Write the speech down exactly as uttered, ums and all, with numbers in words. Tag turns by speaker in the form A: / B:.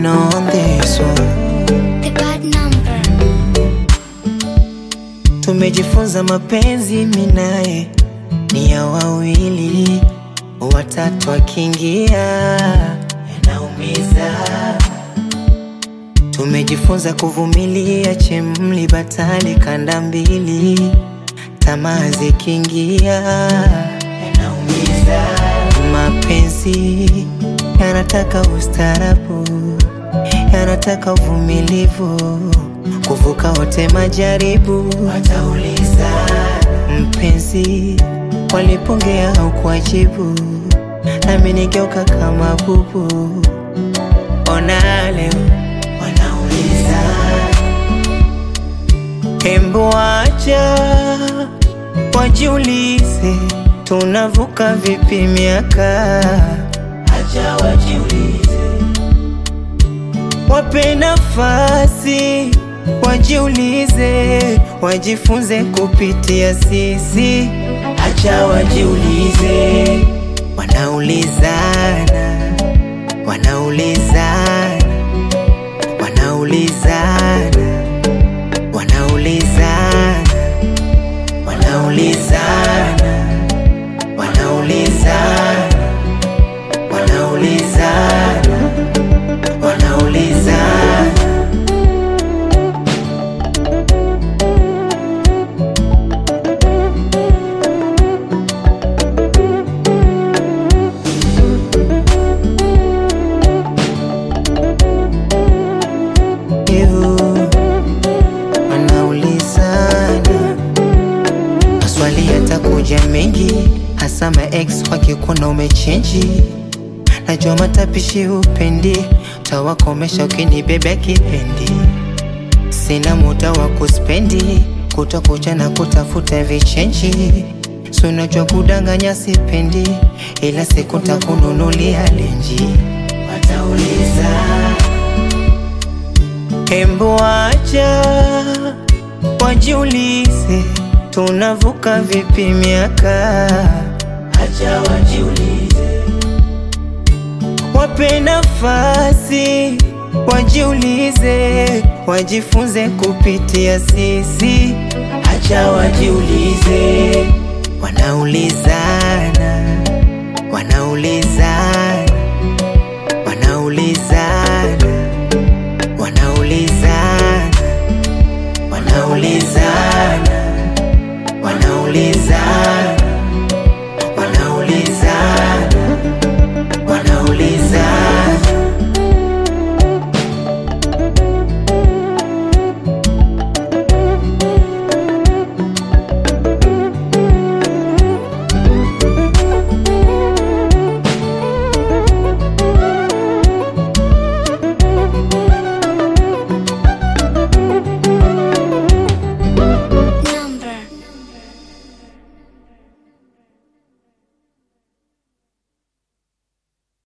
A: on this one.
B: The bad number.
A: Tumejifunza mapenzi mimi naye ni ya wawili, watatu akiingia yanaumiza. Tumejifunza kuvumilia chemli batali kanda mbili, tamaa zikiingia yanaumiza. Mapenzi yanataka ustarabu, yanataka uvumilivu, kuvuka wote majaribu. Watauliza mpenzi walipongea au kuajibu, nami nigeuka kama bubu. Ona leo wanauliza, hembu acha wajiulize, tunavuka vipi miaka? Acha wajiulize, wape nafasi wajiulize, wajifunze kupitia sisi. Acha wajiulize, wanaulizana, wanaulizana, wanaulizana, wanaulizana, wanaulizana, wanaulizana, wanaulizana, wanaulizana. Maswali yatakuja mengi, hasa ma ex wakikuona umechange. Najua matapishi upendi, tawakomesha ukinibebea kipendi. Sina muda wa kuspendi, kutakucha na kutafuta vichenji. So najua kudanganya sipendi, ila siku takununulia lenji. Watauliza, hembu acha wajiulize, tunavuka vipi miaka? Acha wajiulize, wape nafasi wajiulize, wajifunze kupitia sisi. Acha wajiulize, wanaulizana, wanaulizana,